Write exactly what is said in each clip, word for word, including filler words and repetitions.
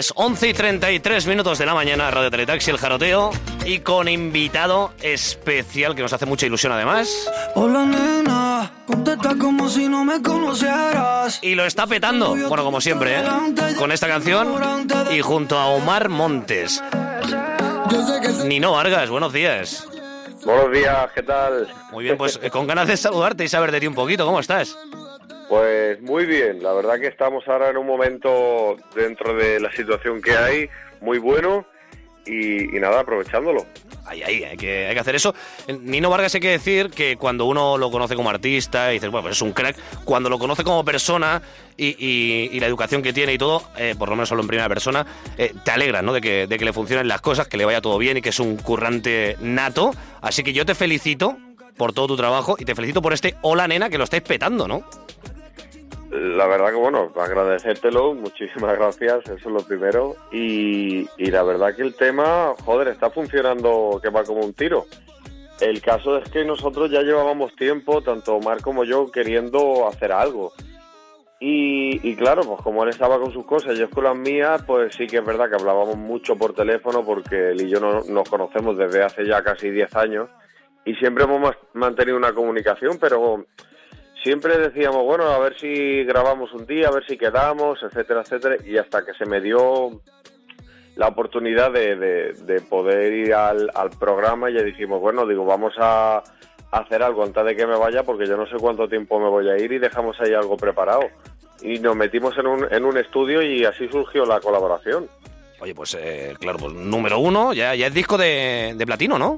Las once y treinta y tres minutos de la mañana, Radio Teletaxi, El Jaroteo, y con invitado especial que nos hace mucha ilusión además. Hola nena, contesta como si no me conocieras. Y lo está petando, bueno, como siempre, ¿eh? Con esta canción y junto a Omar Montes. Nino Vargas, buenos días. Buenos días, ¿qué tal? Muy bien, pues con ganas de saludarte y saber de ti un poquito, ¿cómo estás? Pues muy bien, la verdad que estamos ahora en un momento dentro de la situación que hay, muy bueno, y, y nada, aprovechándolo. Ahí, ahí, hay que, hay que hacer eso. Nino Vargas, hay que decir que cuando uno lo conoce como artista y dices, bueno, pues es un crack, cuando lo conoce como persona y, y, y la educación que tiene y todo, eh, por lo menos solo en primera persona, eh, te alegra, ¿no? De que, de que le funcionen las cosas, que le vaya todo bien y que es un currante nato. Así que yo te felicito por todo tu trabajo y te felicito por este Hola Nena, que lo estáis petando, ¿no? La verdad que, bueno, agradecértelo, muchísimas gracias, eso es lo primero. Y, y la verdad que el tema, joder, está funcionando que va como un tiro. El caso es que nosotros ya llevábamos tiempo, tanto Omar como yo, queriendo hacer algo. Y, y claro, pues como él estaba con sus cosas y yo con las mías, pues sí que es verdad que hablábamos mucho por teléfono, porque él y yo no, nos conocemos desde hace ya casi diez años. Y siempre hemos mantenido una comunicación, pero... siempre decíamos, bueno, a ver si grabamos un día, a ver si quedamos, etcétera, etcétera, y hasta que se me dio la oportunidad de, de, de poder ir al, al programa, y ya dijimos, bueno, digo, vamos a hacer algo antes de que me vaya, porque yo no sé cuánto tiempo me voy a ir, y dejamos ahí algo preparado. Y nos metimos en un, en un estudio y así surgió la colaboración. Oye, pues eh, claro, pues número uno, ya, ya es disco de, de platino, ¿no?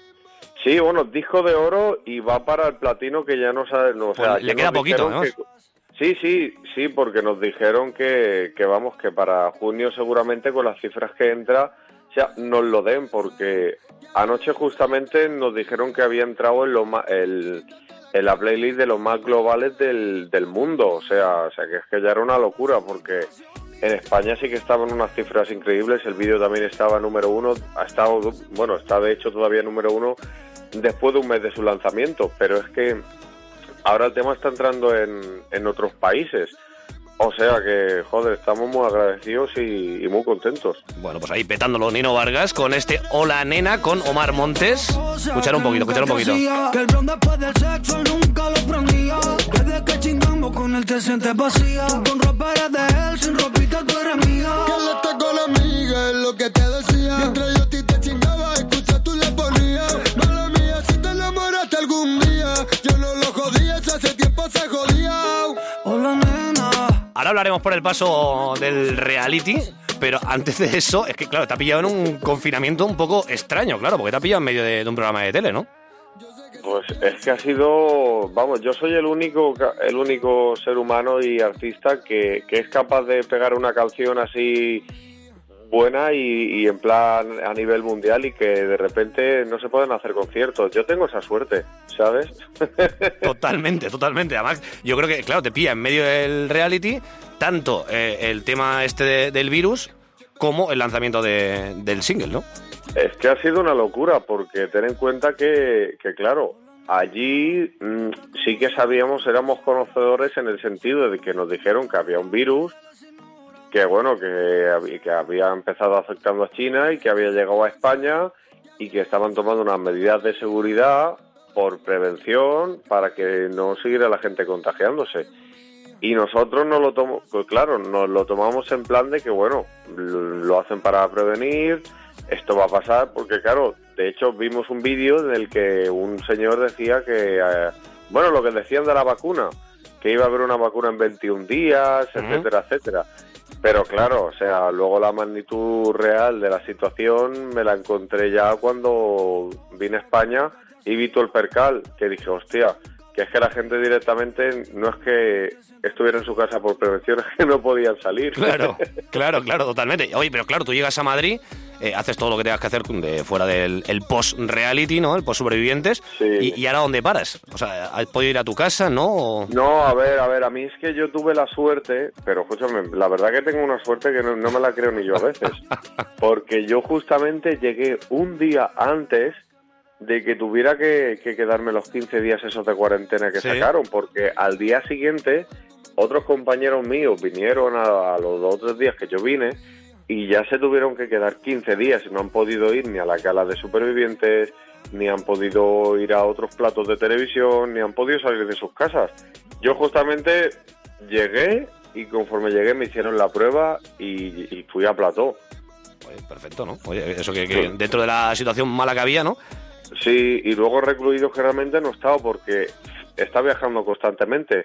Sí, bueno, disco de oro y va para el platino, que ya no sabe, no, o sea, pues le queda poquito, ¿no? Que, sí, sí, sí, porque nos dijeron que, que vamos, que para junio seguramente con las cifras que entra, o sea, nos lo den, porque anoche justamente nos dijeron que había entrado en, lo más, el, en la playlist de los más globales del, del mundo, o sea, o sea, que es que ya era una locura, porque en España sí que estaban unas cifras increíbles, el vídeo también estaba número uno, ha estado, bueno, está de hecho todavía número uno, después de un mes de su lanzamiento, pero es que ahora el tema está entrando en, en otros países, o sea que, joder, estamos muy agradecidos y, y muy contentos. Bueno, pues ahí petándolo Nino Vargas con este Hola Nena con Omar Montes. Escuchar un poquito, escuchar un poquito. Que el blon después del sexo nunca lo prendía. Desde que chingamos con él te sientes vacía. Con ropa eres de él, sin ropita tú eres mía. Que él está con la amiga, es lo que te decía. Mientras yo a ti te chingaba, excusa tú le ponías. Mala mía, si te enamoraste algún día, yo no lo jodía, hace tiempo se jodía. Hola nena. Ahora hablaremos por el paso del reality, pero antes de eso, es que claro, te ha pillado en un confinamiento un poco extraño, claro, porque te ha pillado en medio de, de un programa de tele, ¿no? Pues es que ha sido, vamos, yo soy el único el único ser humano y artista que, que es capaz de pegar una canción así buena y, y en plan a nivel mundial, y que de repente no se pueden hacer conciertos. Yo tengo esa suerte, ¿sabes? Totalmente, totalmente. Además, yo creo que, claro, te pilla en medio del reality tanto eh, el tema este de, del virus como el lanzamiento de, del single, ¿no? Es que ha sido una locura, porque ten en cuenta que, que claro, allí mmm, sí que sabíamos, éramos conocedores en el sentido de que nos dijeron que había un virus, que bueno, que, que había empezado afectando a China y que había llegado a España y que estaban tomando unas medidas de seguridad por prevención para que no siguiera la gente contagiándose. Y nosotros nos lo tomamos, pues claro, nos lo tomamos en plan de que bueno, lo hacen para prevenir, esto va a pasar, porque claro, de hecho vimos un vídeo en el que un señor decía que, eh, bueno, lo que decían de la vacuna, que iba a haber una vacuna en veintiún días, etcétera, uh-huh. etcétera. Pero claro, o sea, luego la magnitud real de la situación me la encontré ya cuando vine a España y vi todo el percal, que dije, hostia, que es que la gente directamente no es que estuviera en su casa por prevención, es que no podían salir. Claro, claro, claro, totalmente. Oye, pero claro, tú llegas a Madrid, eh, haces todo lo que tengas que hacer de fuera del el post-reality, ¿no? El post-sobrevivientes. Sí. Y, ¿Y ahora dónde paras? O sea, ¿has podido ir a tu casa, no? ¿O... No, a ver, a ver, a mí es que yo tuve la suerte, pero escúchame, la verdad que tengo una suerte que no, no me la creo ni yo a veces. Porque yo justamente llegué un día antes de que tuviera que, que quedarme los quince días esos de cuarentena que ¿Sí? sacaron, porque al día siguiente otros compañeros míos vinieron a, a los dos o tres días que yo vine y ya se tuvieron que quedar quince días y no han podido ir ni a la gala de Supervivientes, ni han podido ir a otros platos de televisión, ni han podido salir de sus casas. Yo justamente llegué y conforme llegué me hicieron la prueba y, y fui a plató. Oye, perfecto, ¿no? Oye, eso que, que dentro de la situación mala que había, ¿no? Sí, y luego recluido generalmente no he estado porque está viajando constantemente.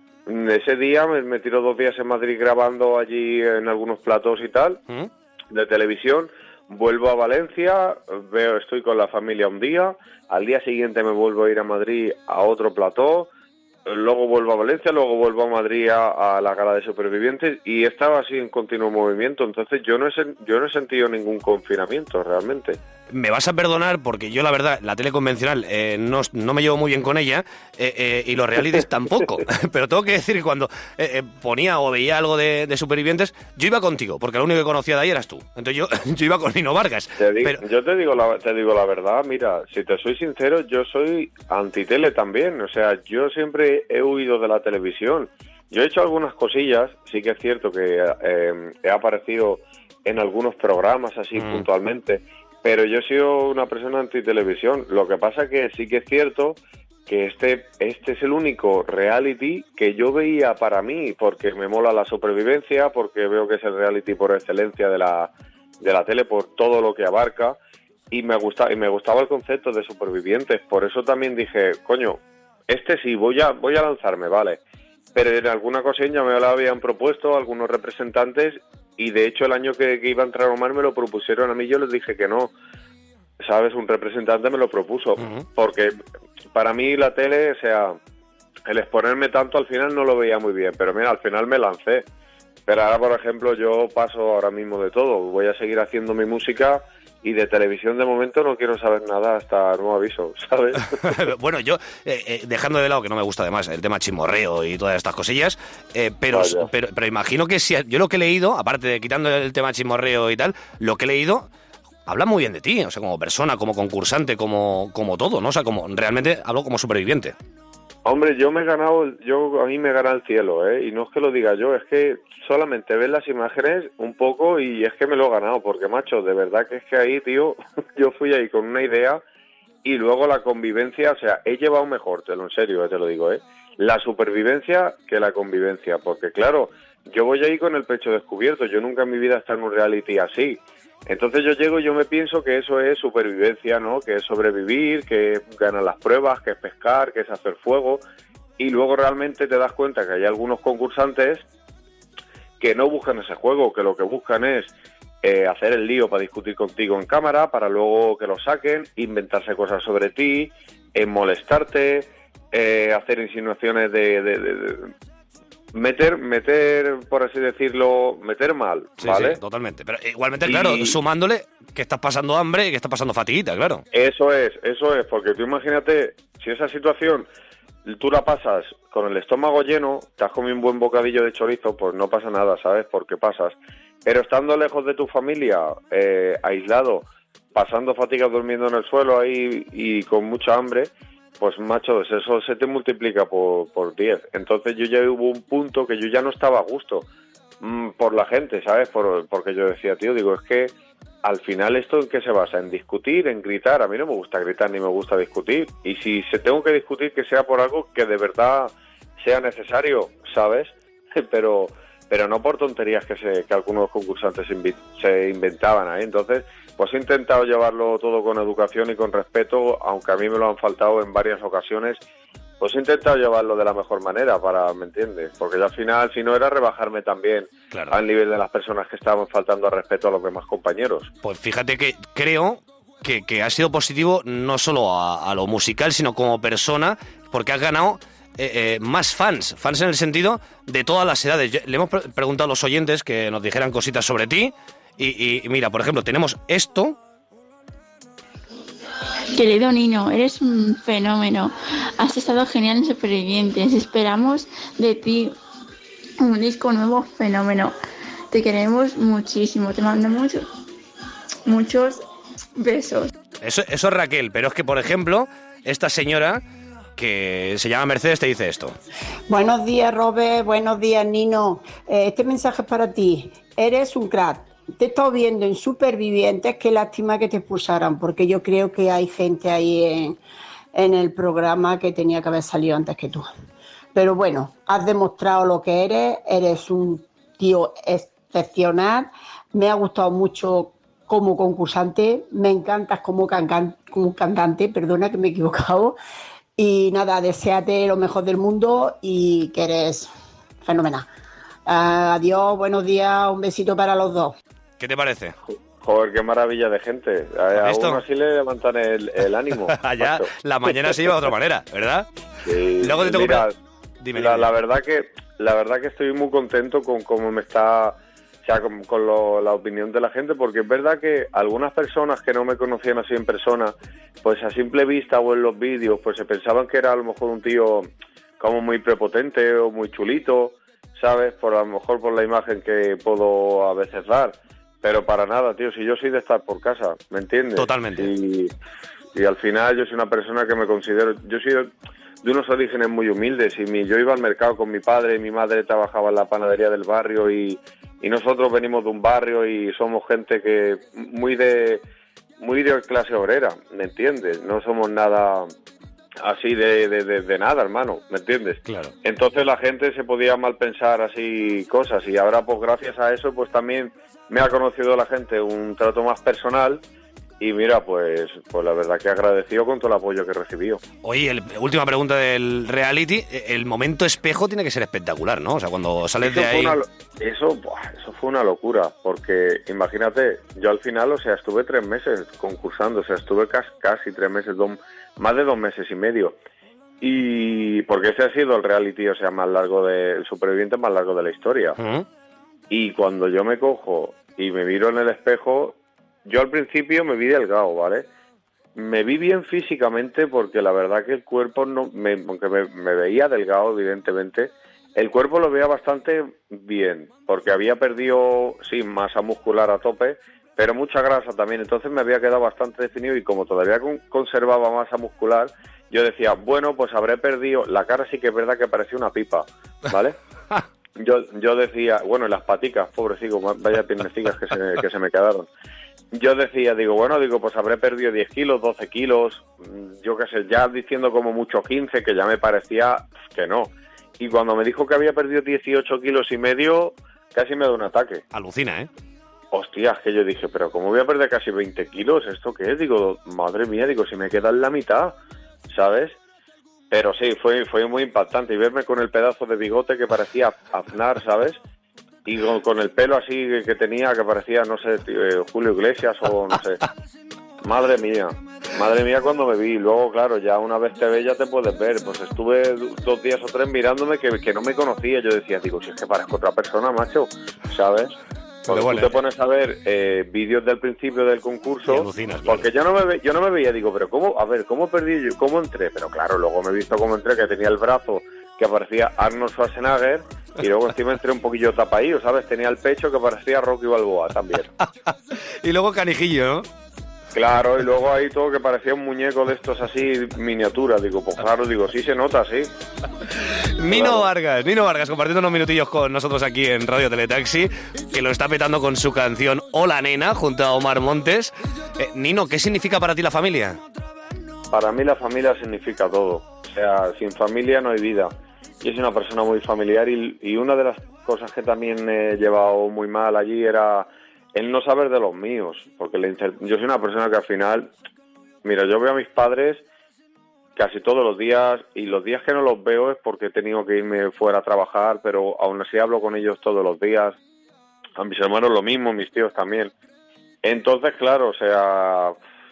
Ese día me, me tiró dos días en Madrid grabando allí en algunos platos y tal, ¿Mm? de televisión. Vuelvo a Valencia, veo, estoy con la familia un día, al día siguiente me vuelvo a ir a Madrid a otro plató, luego vuelvo a Valencia, luego vuelvo a Madrid a, a la gala de Supervivientes y estaba así en continuo movimiento. Entonces yo no he, yo no he sentido ningún confinamiento realmente. Me vas a perdonar porque yo la verdad la tele convencional eh, no, no me llevo muy bien con ella eh, eh, y los realities tampoco, pero tengo que decir que cuando eh, eh, ponía o veía algo de, de Supervivientes yo iba contigo, porque lo único que conocía de ahí eras tú. Entonces yo, yo iba con Nino Vargas. Te digo, pero... Yo te digo, la, te digo la verdad, mira, si te soy sincero, yo soy antitele también, o sea, yo siempre he huido de la televisión. Yo he hecho algunas cosillas, sí que es cierto que eh, he aparecido en algunos programas así mm. puntualmente, pero yo he sido una persona anti-televisión. Lo que pasa que sí que es cierto que este este es el único reality que yo veía para mí, porque me mola la supervivencia, porque veo que es el reality por excelencia de la de la tele, por todo lo que abarca, y me gusta, y me gustaba el concepto de Supervivientes. Por eso también dije, coño, este sí, voy a voy a lanzarme, vale. Pero en alguna ocasión ya me lo habían propuesto algunos representantes, y de hecho el año que, que iba a entrar Omar me lo propusieron a mí, yo les dije que no, ¿sabes? Un representante me lo propuso, uh-huh. porque para mí la tele, o sea, el exponerme tanto al final no lo veía muy bien, pero mira, al final me lancé. Pero ahora, por ejemplo, yo paso ahora mismo de todo, voy a seguir haciendo mi música y de televisión de momento no quiero saber nada hasta nuevo aviso, ¿sabes? Bueno, yo, eh, eh, dejando de lado, que no me gusta además el tema chismorreo y todas estas cosillas, eh, pero, pero pero imagino que si yo lo que he leído, aparte de quitando el tema chismorreo y tal, lo que he leído habla muy bien de ti, o sea, como persona, como concursante, como, como todo, ¿no? O sea, como realmente hablo como superviviente. Hombre, yo me he ganado, yo a mí me gana el cielo, ¿eh? Y no es que lo diga yo, es que solamente ves las imágenes un poco y es que me lo he ganado, porque, macho, de verdad que es que ahí, tío, yo fui ahí con una idea y luego la convivencia, o sea, he llevado mejor, te lo en serio, te lo digo, ¿eh? La supervivencia que la convivencia, porque, claro, yo voy ahí con el pecho descubierto, yo nunca en mi vida he estado en un reality así. Entonces yo llego y yo me pienso que eso es supervivencia, ¿no? Que es sobrevivir, que es ganar las pruebas, que es pescar, que es hacer fuego. Y luego realmente te das cuenta que hay algunos concursantes que no buscan ese juego, que lo que buscan es eh, hacer el lío para discutir contigo en cámara, para luego que lo saquen, inventarse cosas sobre ti, eh, molestarte, eh, hacer insinuaciones de... de, de, de Meter, meter, por así decirlo, meter mal, sí, ¿vale? Sí, totalmente. Pero igualmente, y... claro, sumándole que estás pasando hambre y que estás pasando fatiguita, claro. Eso es, eso es, porque tú imagínate, si esa situación tú la pasas con el estómago lleno, te has comido un buen bocadillo de chorizo, pues no pasa nada, ¿sabes? Porque pasas. Pero estando lejos de tu familia, eh, aislado, pasando fatiga, durmiendo en el suelo ahí y con mucha hambre... Pues, machos, eso se te multiplica por, por diez. Entonces yo ya hubo un punto que yo ya no estaba a gusto mmm, por la gente, ¿sabes? Por, porque yo decía, tío, digo, es que al final esto en qué se basa, en discutir, en gritar. A mí no me gusta gritar ni me gusta discutir. Y si se tengo que discutir, que sea por algo que de verdad sea necesario, ¿sabes? Pero pero no por tonterías que se que algunos concursantes invi- se inventaban ahí. Entonces, pues he intentado llevarlo todo con educación y con respeto, aunque a mí me lo han faltado en varias ocasiones. Pues he intentado llevarlo de la mejor manera, para, ¿me entiendes? Porque yo al final, si no, era rebajarme también claro. al nivel de las personas que estaban faltando al respeto a los demás compañeros. Pues fíjate que creo que, que ha sido positivo no solo a, a lo musical, sino como persona, porque has ganado eh, eh, más fans, fans en el sentido de todas las edades. Yo, le hemos pre- preguntado a los oyentes que nos dijeran cositas sobre ti, y, y, y mira, por ejemplo, tenemos esto. Querido Nino, eres un fenómeno. Has estado genial en Supervivientes. Esperamos de ti un disco nuevo fenómeno. Te queremos muchísimo. Te mandamos muchos besos. Eso, eso es Raquel, pero es que, por ejemplo, esta señora que se llama Mercedes te dice esto. Buenos días, Robert. Buenos días, Nino. Eh, este mensaje es para ti. Eres un crack. te he estado viendo en Supervivientes, qué lástima que te expulsaran, porque yo creo que hay gente ahí en, en el programa que tenía que haber salido antes que tú. Pero bueno, has demostrado lo que eres, eres un tío excepcional, me ha gustado mucho como concursante, me encantas como, can- como cantante, perdona que me he equivocado, y nada, deséate lo mejor del mundo y que eres fenomenal. Uh, adiós, buenos días, un besito para los dos. ¿Qué te parece? Joder, qué maravilla de gente. A, a uno así le levantan el, el ánimo. Ya, la mañana se lleva de otra manera, ¿verdad? Sí, Luego te tengo mira, que... Dime, la, dime. la verdad que la verdad que estoy muy contento con cómo me está, o sea, con, con lo, la opinión de la gente, porque es verdad que algunas personas que no me conocían así en persona, pues a simple vista o en los vídeos, pues se pensaban que era a lo mejor un tío como muy prepotente o muy chulito, ¿sabes? Por a lo mejor por la imagen que puedo a veces dar. Pero para nada, tío, si yo soy de estar por casa, ¿me entiendes? Totalmente. Y, y al final yo soy una persona que me considero... Yo soy de, de unos orígenes muy humildes y mi, yo iba al mercado con mi padre y mi madre trabajaba en la panadería del barrio y, y nosotros venimos de un barrio y somos gente que muy de muy de clase obrera, ¿me entiendes? No somos nada así de, de, de, de nada, hermano, ¿me entiendes? Claro. Entonces la gente se podía mal pensar así cosas y ahora pues gracias a eso pues también... me ha conocido la gente un trato más personal y mira, pues pues la verdad que agradecido con todo el apoyo que he recibido. Oye, el, última pregunta del reality, el momento espejo tiene que ser espectacular, ¿no? O sea, cuando sales eso de ahí... Fue una, eso, buah, eso fue una locura, porque imagínate, yo al final, o sea, estuve tres meses concursando, o sea, estuve casi, casi tres meses, dos, más de dos meses y medio. Y porque ese ha sido el reality, o sea, más largo de, el superviviente más largo de la historia. ¿Mm? Y cuando yo me cojo y me miro en el espejo, yo al principio me vi delgado, ¿vale? Me vi bien físicamente porque la verdad que el cuerpo, no me, aunque me, me veía delgado, evidentemente, el cuerpo lo veía bastante bien, porque había perdido, sí, masa muscular a tope, pero mucha grasa también, entonces me había quedado bastante definido y como todavía con, conservaba masa muscular, yo decía, bueno, pues habré perdido, la cara sí que es verdad que parecía una pipa, ¿vale? Yo yo decía, bueno, las paticas, pobrecito, vaya piernecicas que se, que se me quedaron. Yo decía, digo, bueno, digo, pues habré perdido diez kilos, doce kilos, yo qué sé, ya diciendo como mucho quince, que ya me parecía que no. Y cuando me dijo que había perdido dieciocho kilos y medio, casi me da un ataque. Alucina, ¿eh? Hostias, que yo dije, pero ¿cómo voy a perder casi veinte kilos? ¿Esto qué es? Digo, madre mía, digo, si me queda en la mitad, ¿sabes? Pero sí, fue fue muy impactante y verme con el pedazo de bigote que parecía Aznar, ¿sabes? Y con, con el pelo así que tenía que parecía, no sé, tío, Julio Iglesias o no sé. Madre mía, madre mía cuando me vi. Luego, claro, ya una vez te ves ya te puedes ver. Pues estuve dos días o tres mirándome que, que no me conocía. Yo decía, digo, si es que parezco otra persona, macho, ¿sabes? Porque bueno, tú te pones a ver eh, vídeos del principio del concurso, alucinas, porque yo no me ve, yo no me veía, digo, pero cómo, a ver, cómo perdí yo, cómo entré, pero claro, luego me he visto cómo entré, que tenía el brazo que parecía Arnold Schwarzenegger y luego encima entré un poquillo tapadillo, ¿sabes? Tenía el pecho que parecía Rocky Balboa también. Y luego canijillo, ¿no? Claro, y luego ahí todo que parecía un muñeco de estos así miniatura, digo, pues claro, digo, sí se nota, sí. Nino Claro. Vargas, Nino Vargas, compartiendo unos minutillos con nosotros aquí en Radio Teletaxi, que lo está petando con su canción Hola Nena, junto a Omar Montes. Eh, Nino, ¿qué significa para ti la familia? Para mí la familia significa todo, o sea, sin familia no hay vida. Yo soy una persona muy familiar y, y una de las cosas que también he llevado muy mal allí era el no saber de los míos, porque la incer- yo soy una persona que al final, mira, yo veo a mis padres casi todos los días y los días que no los veo es porque he tenido que irme fuera a trabajar, pero aún así hablo con ellos todos los días, a mis hermanos lo mismo, mis tíos también. Entonces, claro, o sea,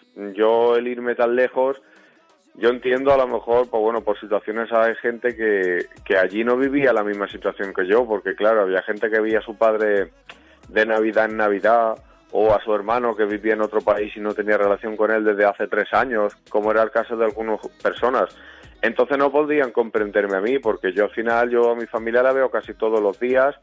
yo el irme tan lejos, yo entiendo a lo mejor, pues bueno, por situaciones hay gente que, que allí no vivía la misma situación que yo, porque claro, había gente que veía a su padre de Navidad en Navidad, o a su hermano que vivía en otro país y no tenía relación con él desde hace tres años, como era el caso de algunas personas. Entonces no podían comprenderme a mí, porque yo al final, yo a mi familia la veo casi todos los días,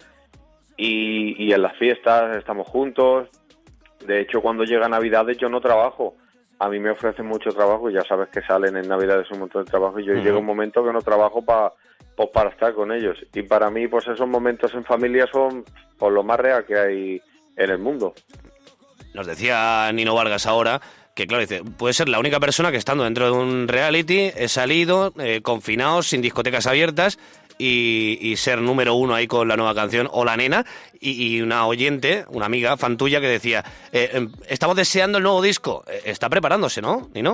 y, y en las fiestas estamos juntos. De hecho, cuando llega Navidades yo no trabajo. A mí me ofrecen mucho trabajo y ya sabes que salen en Navidades un montón de trabajo y yo uh-huh. llega un momento que no trabajo para pues para estar con ellos. Y para mí, pues esos momentos en familia son pues lo más real que hay en el mundo. Nos decía Nino Vargas ahora que, claro, dice, puede ser la única persona que estando dentro de un reality, he salido, eh, confinados, sin discotecas abiertas, y, y ser número uno ahí con la nueva canción Hola Nena, y, y una oyente, una amiga, fan tuya, que decía, eh, estamos deseando el nuevo disco. Está preparándose, ¿no, Nino?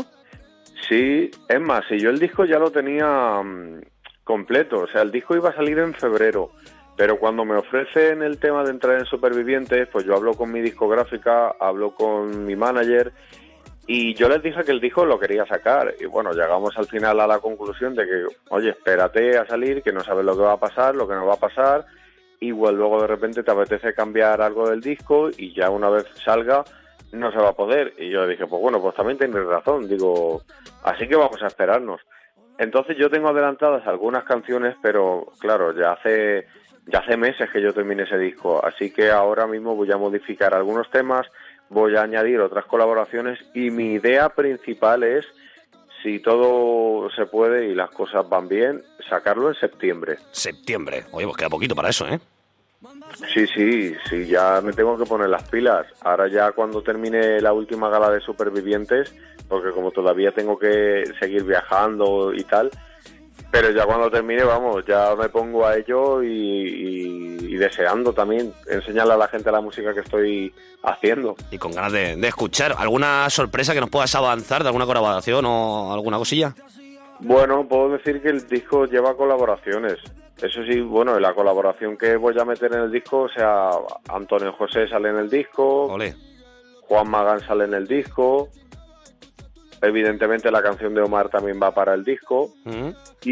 Sí, es más, si yo el disco ya lo tenía um, completo, o sea, el disco iba a salir en febrero, pero cuando me ofrecen el tema de entrar en Supervivientes, pues yo hablo con mi discográfica, hablo con mi manager, y yo les dije que el disco lo quería sacar. Y bueno, llegamos al final a la conclusión de que, oye, espérate a salir, que no sabes lo que va a pasar, lo que no va a pasar, igual luego de repente te apetece cambiar algo del disco y ya una vez salga no se va a poder. Y yo dije, pues bueno, pues también tienes razón, digo, así que vamos a esperarnos. Entonces yo tengo adelantadas algunas canciones, pero claro, ya hace... Ya hace meses que yo terminé ese disco, así que ahora mismo voy a modificar algunos temas, voy a añadir otras colaboraciones y mi idea principal es, si todo se puede y las cosas van bien, sacarlo en septiembre. Septiembre. Oye, pues queda poquito para eso, ¿eh? Sí, sí, sí, ya me tengo que poner las pilas. Ahora ya cuando termine la última gala de Supervivientes, porque como todavía tengo que seguir viajando y tal... Pero ya cuando termine, vamos, ya me pongo a ello y, y, y deseando también enseñarle a la gente la música que estoy haciendo. Y con ganas de, de escuchar. ¿Alguna sorpresa que nos puedas avanzar de alguna colaboración o alguna cosilla? Bueno, puedo decir que el disco lleva colaboraciones. Eso sí, bueno, la colaboración que voy a meter en el disco, o sea, Antonio José sale en el disco, Olé. Juan Magán sale en el disco... Evidentemente la canción de Omar también va para el disco. Uh-huh.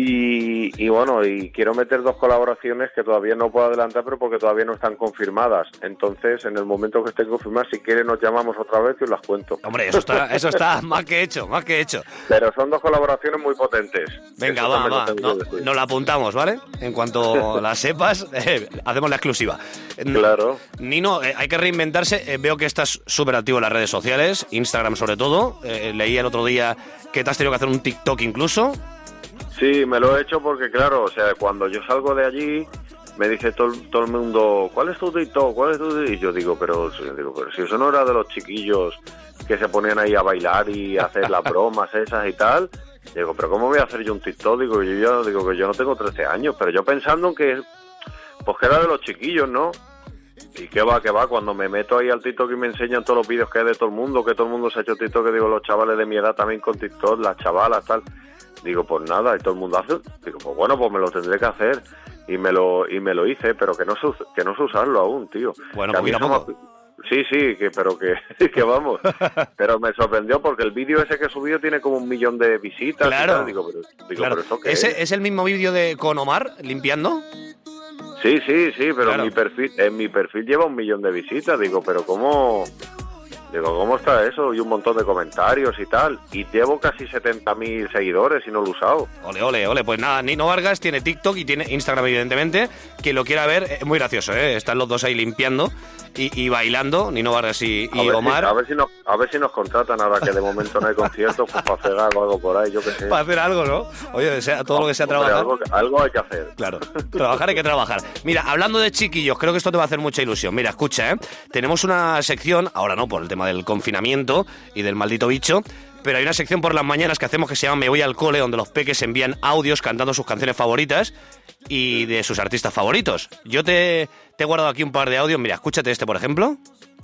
y, y bueno, y quiero meter dos colaboraciones que todavía no puedo adelantar, pero porque todavía no están confirmadas. Entonces, en el momento que estén confirmadas, si quieren nos llamamos otra vez y os las cuento. Hombre, eso está, eso está más que hecho, más que hecho. Pero son dos colaboraciones muy potentes. Venga, eso va, va, no, nos la apuntamos, ¿vale? En cuanto la sepas, eh, hacemos la exclusiva. Claro. Nino, eh, hay que reinventarse. Eh, veo que estás súper activo en las redes sociales, Instagram sobre todo. Eh, leí el otro día que te has tenido que hacer un TikTok incluso. Sí, me lo he hecho porque, claro, o sea, cuando yo salgo de allí, me dice todo, todo el mundo, ¿cuál es tu TikTok? ¿Cuál es tu TikTok? Y yo digo, pero, digo, pero si eso no era de los chiquillos que se ponían ahí a bailar y a hacer las bromas esas y tal. Digo, pero ¿cómo voy a hacer yo un TikTok? Digo, yo ya, digo que yo no tengo trece años, pero yo pensando en que, pues que era de los chiquillos, ¿no? Y qué va, qué va, cuando me meto ahí al TikTok y me enseñan todos los vídeos que hay de todo el mundo, que todo el mundo se ha hecho TikTok, que digo, los chavales de mi edad también con TikTok, las chavalas, tal. Digo, pues nada, y todo el mundo hace. Digo, pues bueno, pues me lo tendré que hacer. Y me lo y me lo hice, pero que no sé, que no sé usarlo aún, tío. Bueno, que pues somos... Sí, sí, que pero que, que vamos. Pero me sorprendió porque el vídeo ese que he subido tiene como un millón de visitas. Claro. Y tal. Digo, pero, digo, claro. ¿pero eso qué ¿Ese es? es el mismo vídeo de con Omar limpiando? Sí, sí, sí, pero claro. en mi perfil, en mi perfil lleva un millón de visitas. Digo, pero ¿cómo? Digo, ¿cómo está eso? Y un montón de comentarios y tal. Y llevo casi setenta mil seguidores y no lo he usado. Ole, ole, ole. Pues nada, Nino Vargas tiene TikTok y tiene Instagram, evidentemente. Quien lo quiera ver, es muy gracioso, ¿eh? Están los dos ahí limpiando y, y bailando, Nino Vargas y, y a Omar. Si, a, ver si nos, a ver si nos contratan ahora que de momento no hay conciertos, pues para hacer algo, algo por ahí, yo qué sé. Para hacer algo, ¿no? Oye, sea, todo lo que sea Hombre, trabajar. Algo, algo hay que hacer. Claro, trabajar hay que trabajar. Mira, hablando de chiquillos, creo que esto te va a hacer mucha ilusión. Mira, escucha, ¿eh? Tenemos una sección, ahora no, por el tema del confinamiento y del maldito bicho, pero hay una sección por las mañanas que hacemos que se llama Me voy al cole, donde los peques envían audios cantando sus canciones favoritas y de sus artistas favoritos. Yo te, te he guardado aquí un par de audios. Mira, escúchate este, por ejemplo.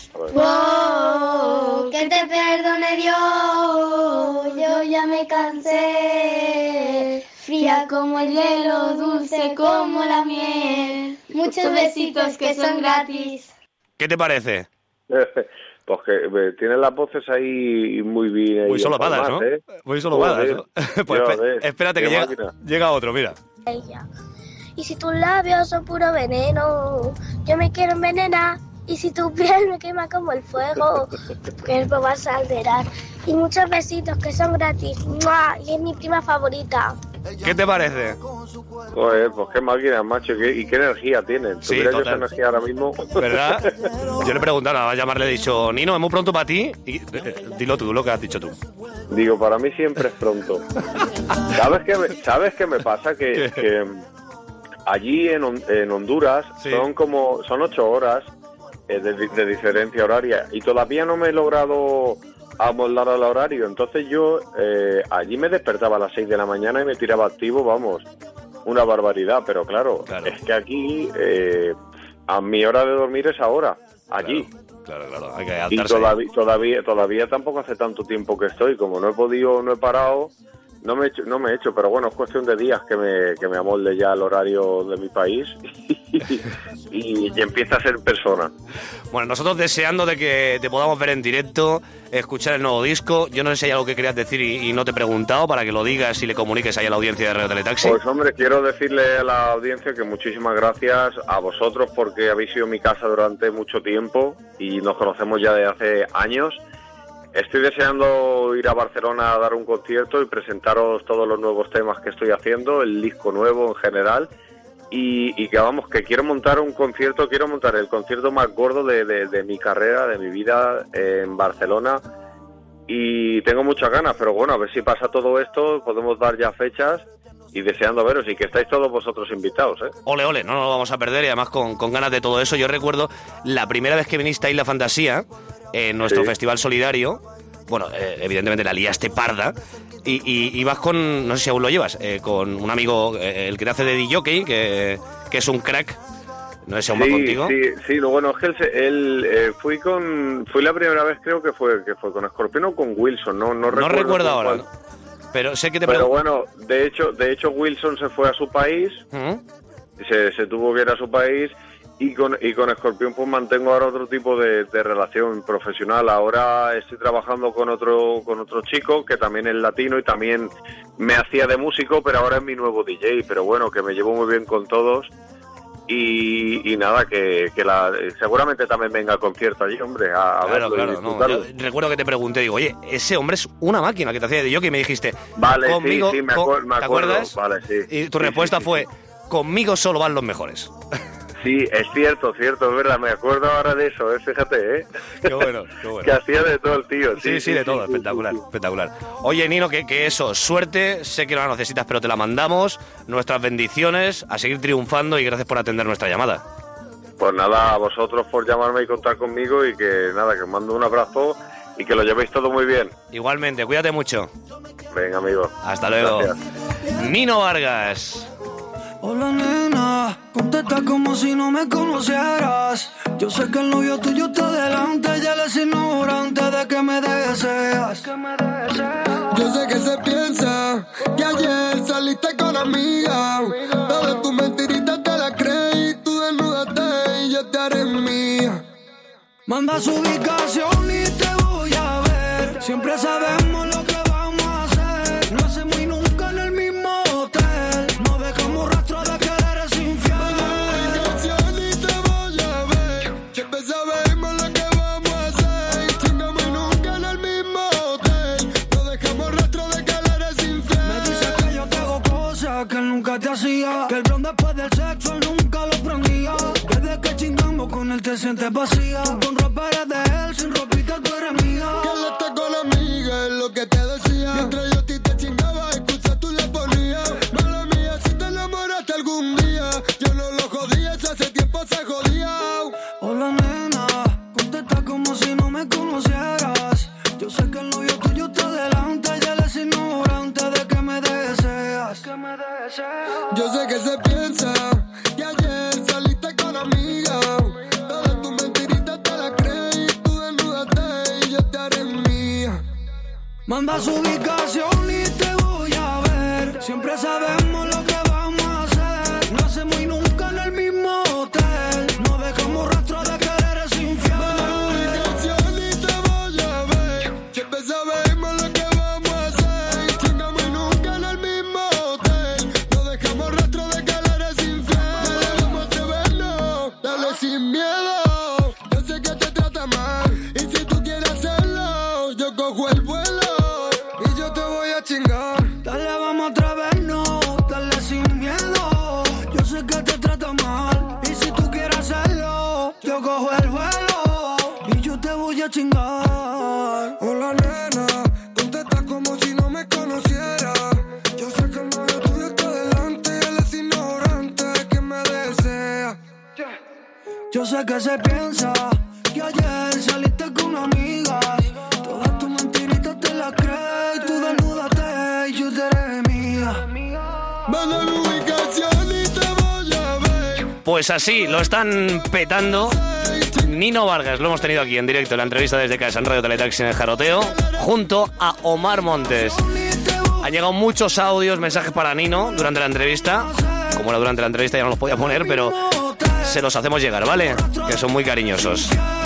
Wow, que te perdone Dios, yo ya me cansé. Fría como el hielo, dulce como la miel. Muchos besitos que son gratis. ¿Qué te parece? Pues que eh, tienen las voces ahí muy bien. Muy solopadas, ¿no? ¿eh? Muy solopadas, ¿no? Pues esp- espérate que llega, llega otro, mira. Y si tus labios son puro veneno, yo me quiero envenenar. Y si tu piel me quema como el fuego, tu cuerpo vas a alterar. Y muchos besitos que son gratis. ¡Mua! Y es mi prima favorita. ¿Qué te parece? Joder, pues qué máquinas, macho, ¿qué, y qué energía tienen. Sí, ¿Tuviera yo total. esa energía ahora mismo? ¿Verdad? Yo le he preguntado, a llamarle, he dicho, Nino, es muy pronto para ti. Y, eh, dilo tú, lo que has dicho tú. Digo, para mí siempre es pronto. ¿Sabes qué me, ¿sabes qué me pasa? Que, que allí en, en Honduras, sí, son como son ocho horas. eh, de, de diferencia horaria y todavía no me he logrado amoldar al horario. Entonces yo eh, allí me despertaba a las seis de la mañana y me tiraba activo, vamos, una barbaridad. Pero claro, claro. es que aquí eh, a mi hora de dormir es ahora, allí. Claro, claro, claro. Hay que y todavía, todavía, todavía tampoco hace tanto tiempo que estoy, como no he podido, no he parado. No me, he hecho, no me he hecho, pero bueno, es cuestión de días que me, que me amolde ya al horario de mi país y, y, y empieza a ser persona. Bueno, nosotros deseando de que te podamos ver en directo, escuchar el nuevo disco. Yo no sé si hay algo que querías decir y, y no te he preguntado para que lo digas y le comuniques ahí a la audiencia de Radio Teletaxi. Pues hombre, quiero decirle a la audiencia que muchísimas gracias a vosotros porque habéis sido mi casa durante mucho tiempo y nos conocemos ya de hace años. Estoy deseando ir a Barcelona a dar un concierto y presentaros todos los nuevos temas que estoy haciendo, el disco nuevo en general, y, y que vamos, que quiero montar un concierto, quiero montar el concierto más gordo de, de, de mi carrera, de mi vida eh, en Barcelona, y tengo muchas ganas, pero bueno, a ver si pasa todo esto, podemos dar ya fechas y deseando veros y que estáis todos vosotros invitados, ¿eh? Ole, ole, no nos lo vamos a perder y además con, con ganas de todo eso. Yo recuerdo la primera vez que viniste a Isla Fantasía, en nuestro sí. festival solidario, bueno, eh, evidentemente la liaste parda, y, y, y vas con, no sé si aún lo llevas, eh, con un amigo, eh, el que te hace de D J, que, que es un crack, no sé si aún sí, va contigo. Sí, sí, lo bueno es que él, él eh, fui con, fui la primera vez creo que fue que fue con Escorpión o con Wilson, no, no, no recuerdo. No recuerdo ahora, ¿no? Pero sé que te Pero bueno, de hecho, de hecho Wilson se fue a su país, ¿Mm? se, se tuvo que ir a su país. Y con, y con Escorpión pues mantengo ahora otro tipo de, de relación profesional. Ahora estoy trabajando con otro con otro chico que también es latino y también me hacía de músico, pero ahora es mi nuevo D J. Pero bueno, que me llevo muy bien con todos. Y, y nada, que, que la, seguramente también venga al concierto allí, hombre, a, a claro, verlo. Claro, no. Yo recuerdo que te pregunté, digo, oye, ese hombre es una máquina que te hacía de yo, que me dijiste, vale, conmigo, sí, sí, me, acuer- me ¿te acuerdo. acuerdas? Vale, sí. Y tu sí, respuesta sí, sí, fue, sí. conmigo solo van los mejores. Sí, es cierto, cierto, es verdad, me acuerdo ahora de eso, ¿eh? Fíjate, ¿eh? Qué bueno, qué bueno. Que hacía de todo el tío. Sí, sí, sí, sí de todo, sí, espectacular, sí, sí. espectacular. Oye, Nino, que, que eso, suerte, sé que no la necesitas, pero te la mandamos, nuestras bendiciones, a seguir triunfando y gracias por atender nuestra llamada. Pues nada, a vosotros por llamarme y contar conmigo y que nada, que os mando un abrazo y que lo llevéis todo muy bien. Igualmente, cuídate mucho. Venga, amigo. Hasta luego. Gracias. Nino Vargas. Hola nena, contesta como si no me conocieras. Yo sé que el novio tuyo está delante y él es ignorante de que me deseas. Yo sé que se piensa que ayer saliste con amiga. Todas tus mentiritas te las creí, tú desnúdate y yo te haré mía. Manda su ubicación y te voy a ver. Siempre sabemos lo que vamos a hacer. No hacemos y nunca en el mismo hotel. No dejamos rastro de que eres infiel. Ubicación y te voy a ver. Siempre sabemos lo que vamos a hacer. Chingamos y nunca en el mismo hotel. No dejamos rastro de que eres infiel. Me dice que yo te hago cosas que él nunca te hacía. Que el blon después del sexo él nunca lo prendía. Desde que chingamos con él te sientes vacía. Con ropa eres de él, sin ropita tú eres mía. Que él está con amiga, es lo que te decía. Mientras yo a ti te chingaba, excusa tú le ponías. Mala mía, si te enamoraste algún día. Yo no lo jodía, eso hace tiempo se jodía. Hola nena, contesta como si no me conocieras. Yo sé que el novio tuyo está delante y él es ignorante de que me deseas. Yo sé que se piensa que ayer saliste con amiga. Todas tus mentiritas te las creí, tú desnúdate y yo te haré mía. Manda su ubicación y te voy a ver. Siempre sabemos lo que vamos a hacer. No hacemos y nunca en el mismo hotel. No dejamos rastro de que eres infiel. Ubicación y te voy a ver. Siempre sabemos lo que vamos a hacer. Chingamos y nunca en el mismo hotel. No dejamos rastro de que eres infiel. Dale, vamos a atrevernos, dale sin miedo. Yo sé que te trata mal y si tú quieres hacerlo, yo cojo el vuelo y yo te voy a chingar. Dale, vamos a atrevernos, dale sin miedo. Yo sé que te trata mal y si tú quieres hacerlo, yo cojo el vuelo y yo te voy a chingar. Hola nena, contesta como si no me conociera. Yo sé que el novio tuyo está delante y él es ignorante de que me desea. Yo sé que se piensa Pues así, lo están petando. Nino Vargas, lo hemos tenido aquí en directo en la entrevista desde casa en Radio Teletaxi en el Jaroteo, junto a Omar Montes. Han llegado muchos audios, mensajes para Nino durante la entrevista. Como era durante la entrevista ya no los podía poner, pero se los hacemos llegar, ¿vale? Que son muy cariñosos.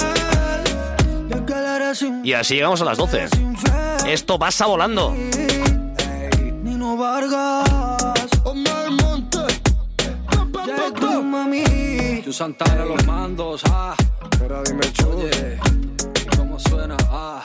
Y así llegamos a las doce. Esto pasa volando. Nino Vargas, Omar Montes, mami. Tu Santana los mandos, ah. Pero dime, oye, ¿cómo suena? Ah.